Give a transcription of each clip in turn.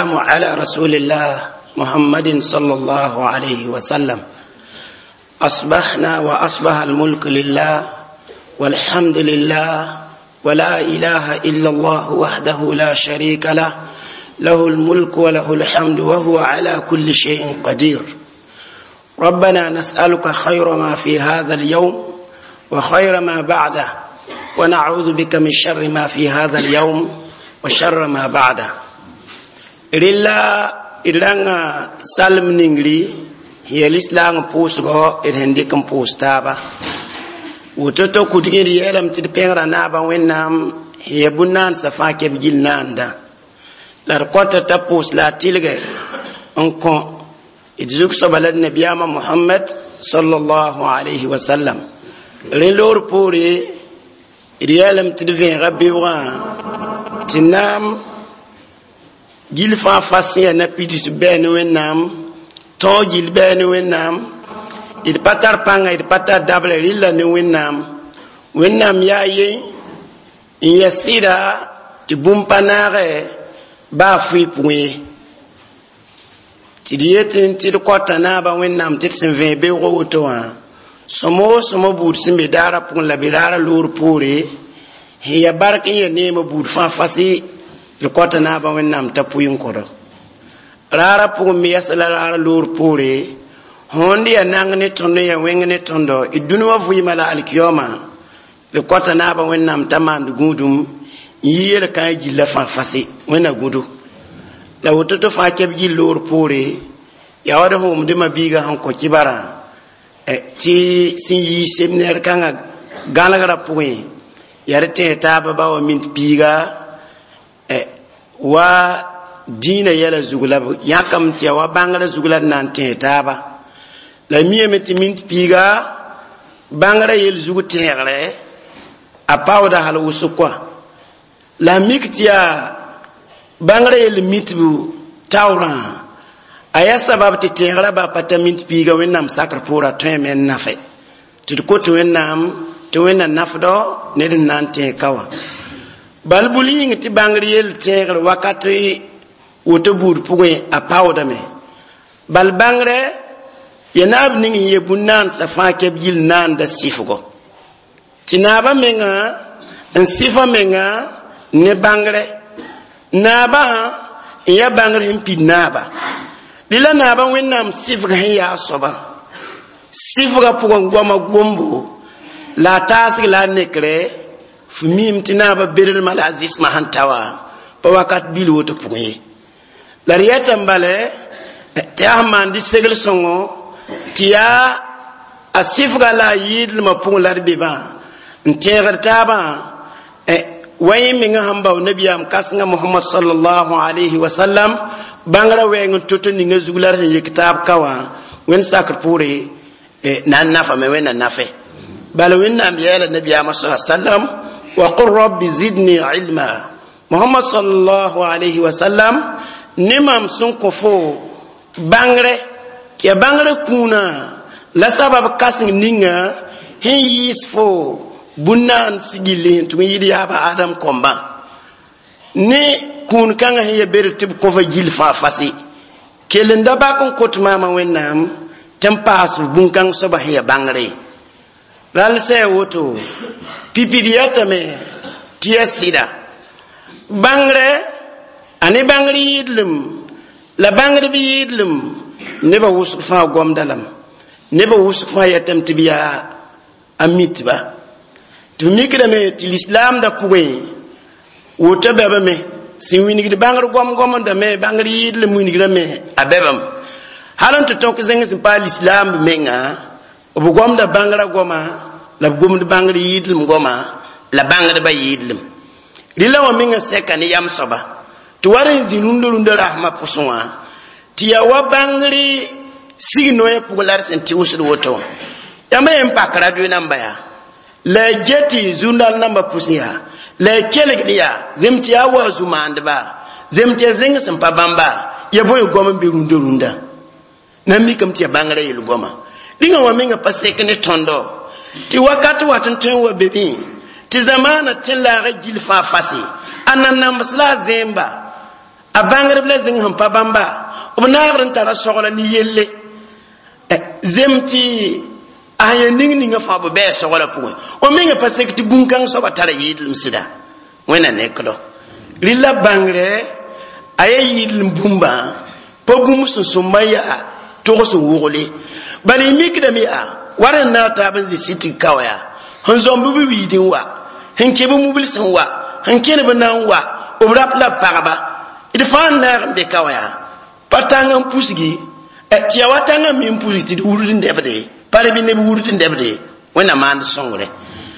والسلام على رسول الله محمد صلى الله عليه وسلم. أصبحنا وأصبح الملك لله والحمد لله ولا إله إلا الله وحده لا شريك له له الملك وله الحمد وهو على كل شيء قدير. ربنا نسألك خير ما في هذا اليوم وخير ما بعده ونعوذ بك من شر ما في هذا اليوم وشر ما بعده. إلا إلنا سلم نينغري هي الإسلام بوسغو إرهندكم بوستابا وتوتو كودغير يلم تدبينغرا نابا وينام هي بنان سفاكي بجيل ناندا لارقوتا تبوس لا تلغي انكو إدزوك سبالة نبياما محمد صلى الله عليه وسلم ريلور بوري ريالم تدفين ربي وغان تنام جيل فاسيا نبيتس بين وينام تو جيل بين وينام إد باتار بانغا إد باتار دابل ريلا وينام ياي إن يسيدا تبومباناغي بافي بوي tidietin tid kota na ba wennam tit sin vebe woto wa somo bud sin be dara pun la birara lur pure hiya barki ye ne mo bud fa fasi il kota na ba wennam tapuyin kodo rara pun mi yasala rara lur pure hondi ya nangne tondo ya wengene tondo idunu wa vuyi mala alkiyoma il kota na ba wennam tamandu gudum yiyel kan jilla fa fasi wena gudu la wototo fa kebji lor pore ya wada hom de mabiga hanko kibara ti sin yi semner kanga galagara puwe yarete taba bawo min biga wa dina yala zugula yakam ti wa bangara zugula nan te taba la miye meti min biga bangara yel zugu tegre a pawda hal usukwa la miktia bangare yel mitbu tawra aya sabab ti tengra ba patamint piga wenam sakar pura temen nafe ti ko to wenam nafdo ne den nante kawa balbuli ngti bangare yel tengra wakati woto bur puwe a pawda me bal bangare yanab ningi yebunan safake bil nan da sifugo tinaba menga en sifa menga ne bangare naba ya bangar himpi naba lila naba wennam sifga ya soba sifga pugon goma gombo la tasig la nekre fumim tinaba berel mal aziz mahantawa pa wakat bilu to pugon la riyata mbale tahman di segel songo tiya asifga la yid ma pugon la biba ntegar taba wayi mi nga hamba nabiyam kasnga muhammad sallallahu alaihi wasallam bangara wengu toto ni nga zugular ni kitab kawa wen sakr pure nan nafa me wen nafe bal wen nam yala nabiyam sallallahu alaihi wasallam wa qur rabbi zidni ilma muhammad sallallahu alaihi wasallam nimam sun ko fo bangre ti bangre kuna la sabab kasnga ninga hin yis fo bunnan sigili to yidi aba adam komba ne kun kanga he ber tib ko fa jil fa fasi kelenda ba kon kotuma ma wennam tempas bun kang so ba he bangre ral se woto pipidiyata me tiasida bangre ani bangri yidlum la bangre bi yidlum ne ba wusfa gomdalam ne ba wusfa yatam tibiya amitba tu mikra me ti l'islam da pouwe woto beba me si winigi de bangar gom da me bangar yid le munigi me abebam halan to tok zenga sin pa l'islam menga obu gom da bangar goma la gom de bangar yid le goma la bangar ba yid le lila wa menga sekani yam soba tu warin zinundu rahma puswa ti ya wa bangri signo e pugular sen ti usul woto yama en pakra do nambaya la jeti zundal namba pusia la kelegdiya zemti awa zumandba zemti zenga sampa bamba ya boy goma bi runda nami kam ti bangare yel goma dinga wa menga pasekene tondo ti wakati watun tenwa bebi ti zamana tin la rajil fa fasi anan nambasla zemba a bangre blazing ham pa bamba o naagren tara sogla ni yelle zemti aya ning fa bo be sogla pu o menga pasekti bunkang so batara yidlum sida wena neklo lilla bangre aya yidlum bumba po bum so sumaya to so wogole bali mikda mi a waran na ta ban zi city kawaya han zombu bi widin wa han kebu mubil san wa han kene banan wa o rap la paraba idfan na be kawaya patanga pusigi tia watanga min pusiti urudin debde pare bi ne urudin debde wena man songre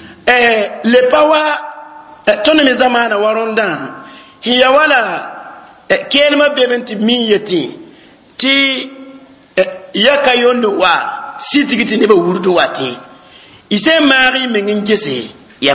le pawa tona me zamana waronda hiya wala kelma bebenti miyati ti yaka yondo wa sitigiti ne ba urdu wati ise mari mengin gese ya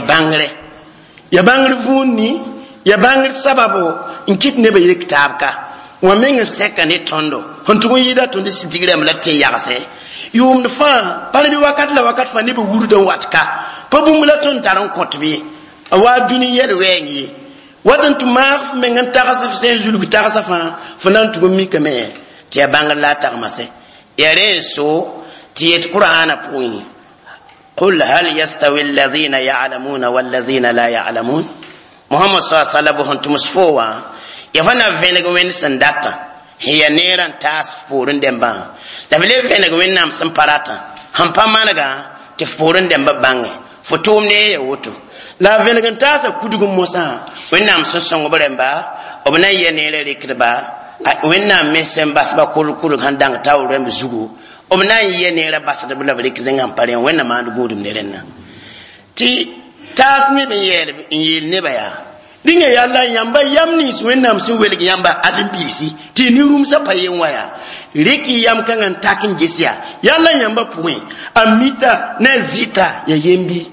bangre vuni ya bangre sababu inkit ne ba yektabka wa menga seka ne tondo hontugo yida tondi sitigire am latte yagase yum de fa pare bi wakat fa ne ba urdu watka pa bumula ton taron kotbi awa duni yer wengi watan tu maaf mengan tagasaf sen zulu tagasafa fanan tu mi kame ti bangre la tagmase yare so تيت قرآن بوي قل هل يستوي الذين يعلمون والذين لا يعلمون محمد صلى الله عليه وسلم تمسفوا يفنا فينك وين سنداتا هي نيران تاس فورن دمبا لفلي فينك وين نام سمباراتا هم بامانغا تفورن دمبا بانغ فتوم ني يوتو لا فينك تاس كودغو موسى وين نام سنسونغ برمبا وبنا ينيري ريكبا وين نام مسم باسبا كول هاندان تاو رمب زوغو omna yene ra basada bula bari kizanga pare wenna ma ndugudum ne renna ti tas ne be yel ne baya dinga yalla yamba yamni su wenna msin welgi yamba atin bisi ti ni rum sa payen waya reki yam kangan takin gisia yalla yamba puwe amita na zita ya yembi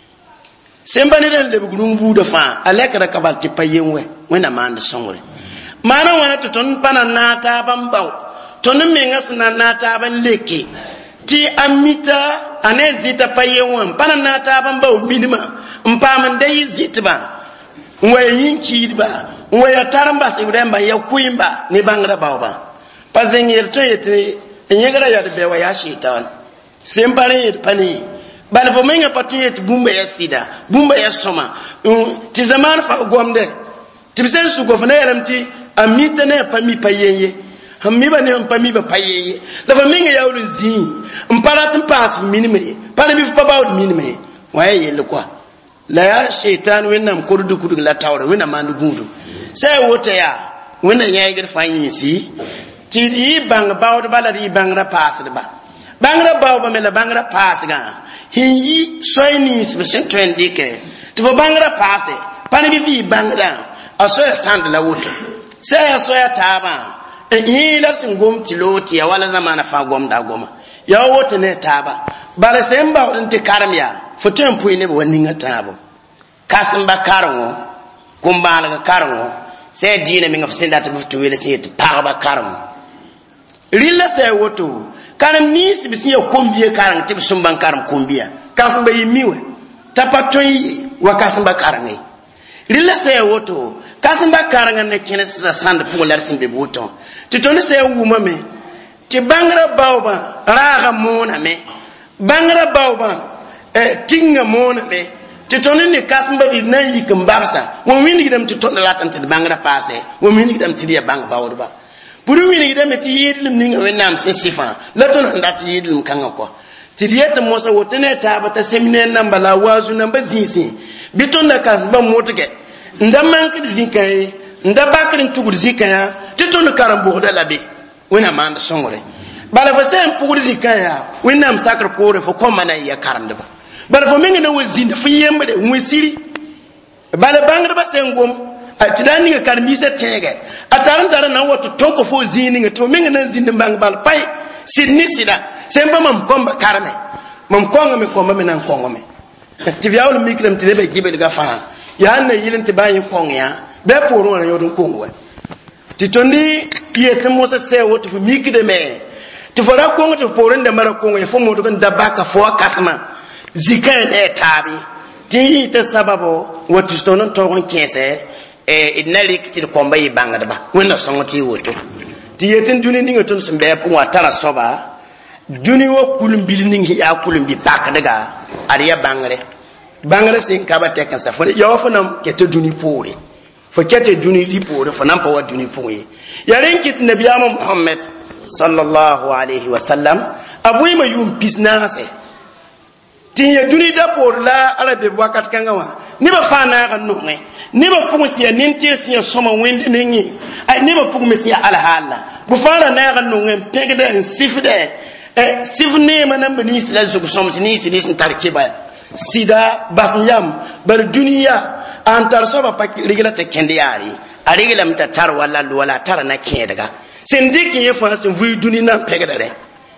semba ne den le bugulum da fa alekra kabal ti payen we wenna ma nda songore mana wana to ton panana ta bambao tonu menga sna nata ban leke ti amita anezita payewan pana nata ban ba minima mpaman dai zitba wayin kidba waya taramba se uremba ya kuimba ni bangra bawba pazengir to yete nyegara ya de waya shitan sempare pani bal fo menga patuyet bumba ya sida bumba ya soma ti zaman fa gomde ti bisen su go fana yaramti amita ne pami payenye hammi ba ne pami ba payeye la fa minga yawlun zi mparat pas minime pare bi fa bawd minime waye yelle quoi la ya shaytan wenam kurdu kudu la tawra wena mandu gudu sai wota ya wena yaygir fanyi si ti di bang bawd bala di bangra pas ba bangra bawba me la bangra pas ga hinyi soyni spesen twendike to fa bangra passe pare bi fi bangra aso ya sand la woto sai aso ya taba lar sin gom tiloti ya wala zamana fa gom da goma ya wote ne taba bare semba odin te karmiya foten puyi ne woni ngatabo kasamba karwo kumbala ga karwo sai dina mi ngaf senda ta buftu wele sai ta parba karwo rilla sai woto kanam ni sibisi ya kombiye karan tib sumban karam kombiya kasamba yimiwe tapatoyi wa kasamba karangai rilla sai woto kasamba karanga ne kinesa sand pular simbe buton titoni se wuma me ti bangra bawba raga mona me bangra bawba tinga mona me titoni ne kasmba di na yikum babsa wo wini gidam titoni latan ti bangra passe wo wini gidam ti dia bang bawba buru wini gidam ti yidlum ninga wenam sin sifa laton ndat yidlum kanga ko ti dieta mosa wotene tabata semine namba la wazu namba zisi bitonda kasba motuke ndamank zikai nda bakrin tugur zikaya titonu karambo da labe wina manda songore bala fa sem pugur zikaya wina am sakar pore fo koma na ya karande ba bala fo menga na wazinda fo yembe de wesiri bala bangra ba sengom atidani ga karmi se tege ataran tara na wato toko fo zini ga to menga na zinda bang bal pai sidni sida semba mam komba karme mam konga me komba me nan konga me tiviawul mikrem tilebe gibel ga fa ya na yilin tibayi konga ya be poro na yodun kongwe titondi yete mosa se wotu fu mikide me to fara kongo to poron da mara kongo fo modu kan dabaka fo kasma zikan e tabi ti te sababo wotu stonon to gon kese idna rikti ko mbay bangada ba wonna songoti woto ti yetin duni ninga ton sumbe pu wa tara soba duni wo kulum bilning ya kulum bi pak daga ariya bangare sin ka ba te kan sa fo yo fo nam kete duni pore fo kete duni li pore fo nam pa wa duni pore ya renkit nabiyama muhammad sallallahu alaihi wasallam avui ma yum business tin ya duni da por la arabe wakat kanga wa ni ba fana ga no nge ni ba pugu siya nin tir siya soma wendi ningi ay ni ba pugu siya alhala bu fara na ga no nge pegda en sifde sifne manam bani sila zugu som sini sini tarkiba sida basnyam bar duniya antar soba pak rigila te kendiyari arigila mta tar wala tar na kedaga sendiki ye fa sen vu duni na pegda re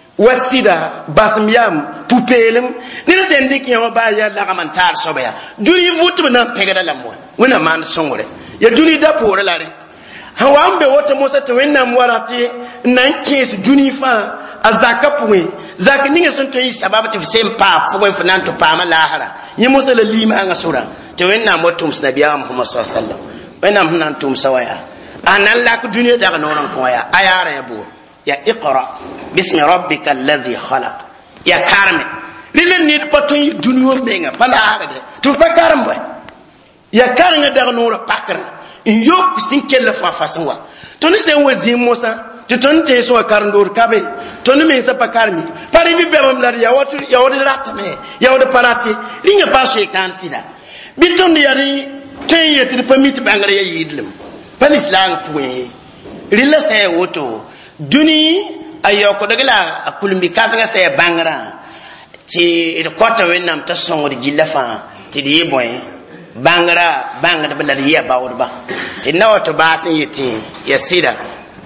wasida basmiyam pupelem ni sendiki ye ba ya la man tar soba ya duni vutu na pegda lamwa wona man songore ya duni da pore la re hawambe wote mosa to wenna warati nan kes duni fa azaka puwe zaka ninga son to yi sababa te sem pa puwe fanan to pa ma lahara yi mosa la lima anga sura to wenna motum nabiya muhammad sallallahu alaihi wasallam wenna hunan tum sawaya anan la ku duniya daga nonon ko ya ayara ya bu ya iqra bismi rabbikal ladhi khalaq ya karme lilen ni pato yi duniya menga pala hara de to fa karam boy ya karanga daga nono pakra in yok sin kella fa fasan wa to ni sen wazi mosa to ton te so karndor kabe to ni me sa pakarmi pare bi be mam la ya watu ratame ya wadu parati linga ba she kan sida biton yari teye ti permit bangare ya yidlim pal islam puwe rila se woto duni ayoko dagala akulumbi kasanga se bangara ti kota wenam ta songo di gilafa ti di boy bangara bala ya bawurba tinna wato basin yiti yasida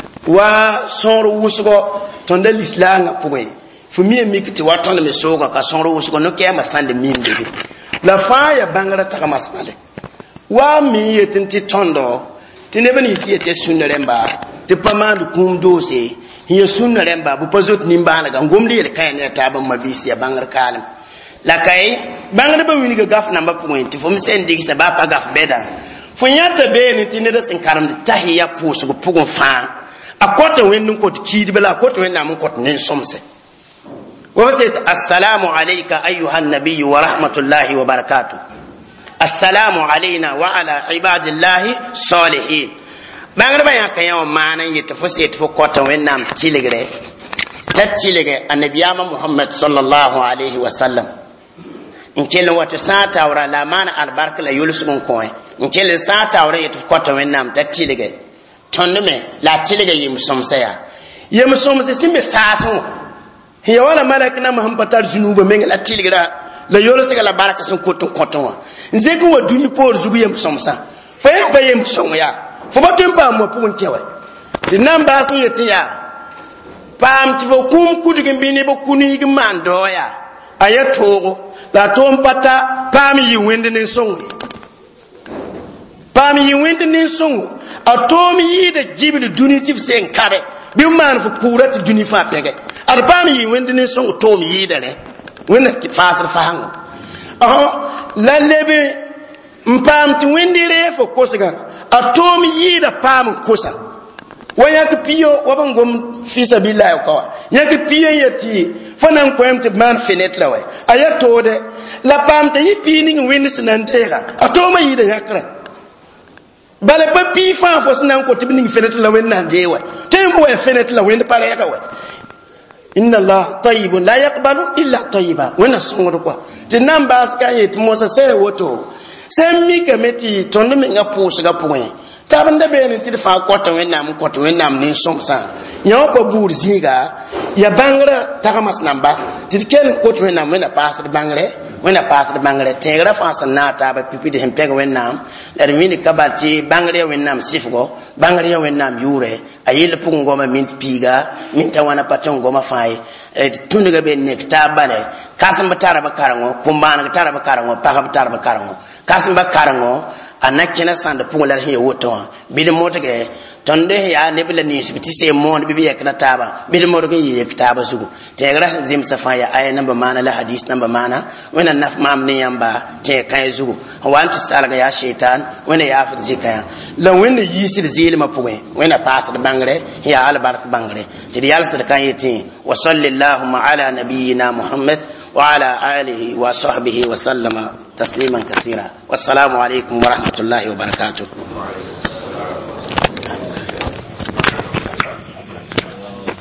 wa sonro wusugo tonda l'islam puwe fumi mikiti waton me soga ka sonro wusugo no kema sande mimbe la fa ya bangara ta masale wa mi yetin ti tondo tinebani siyete sunneremba ti pamandu kum dose hiya sunneremba bu pazot nimbala ga ngomli le kayne ta ban mabisi ya bangar kalam la kay bangar ba wini ga gaf namba point fo mi sen dig sa ba pa gaf beda fo nyata be ni tineda sin karam tahiya pusu ko pugun fa akota wennun ko tiidi bela akota wenna mun ko nen somse wa sayt assalamu alayka ayyuhan nabiy wa rahmatullahi wa barakatuh assalamu alayna wa ala ibadillahi salihin bangar ba ya kan manan yita fo sayt fo kota wenna tiligre tattilige annabiyama muhammad sallallahu alayhi wa sallam in kelen wata sata wara la mana albarka la yulsun ko in kelen sata wara yita fo kota wenna tattilige tonne la tilige yim somsaya yim somse simbe saso hiya wala malakina muhammadar junuba men la tiligra la yolo sega la baraka son koton koton nzegu wa duni por zugu yim somsa fa ba yim somya fo ba tempa mo pugun kewa ti namba sin yetiya pam ti fo kum kudige bini bo kuni gi mandoya ayato la tom pata pam yi wende ne songi pam yi wende ne songi atomi yida jibil dunitif sen kabe bi man fu kurat duni fa pege ar pam yi wende ne songi tomi yida ne wenda ki fasar fahango la lebe mpam ti wende re fo kosga atomi yida pam kosa wayak piyo wabangom fi sabilillah ko yak piyo yati fanan ko emte man fenet lawe ayato de la pam te yipini wende sinantera atoma yida yakra bale pa pi fa fo sinan ko tibni fenet la wenda dewa tembo e fenet la wenda pare ka we inna allah tayyibun la yaqbalu illa tayyiba wana songo ko tinam bas ka yet mosa se woto semmi kameti tonno me nga pusu ga point tabanda be ni tidfa kota wennam ni somsa yaw pa bur ziga ya bangra tagamas namba tidken kota wennam wena pasre bangre tegra fa na ta ba pipi de hempega wennam der mini kabati bangre wennam sifgo bangre wennam yure ayil pungo ma mint piga minta wana patongo ma fai tuniga be nek tabale kasam batara bakarango kumbana batara bakarango paga batara bakarango kasam bakarango anakina sanda pungola he woto bide motage tonde ya ne bila ni sibiti se mon bibi ya kana taba bil morgan yi kitaba zugo te gra zim safa ya aya namba mana la hadis namba mana wena naf mam ne yamba te kan zugo wanti salga ya shaitan wena ya afir zikaya la wena yisir zilma puwe wena pasar bangre ya albark bangre te yal sir kan yiti wa sallallahu ala nabiyyina muhammad wa ala alihi wa sahbihi wa sallama tasliman kaseera wassalamu alaikum wa rahmatullahi wa barakatuh.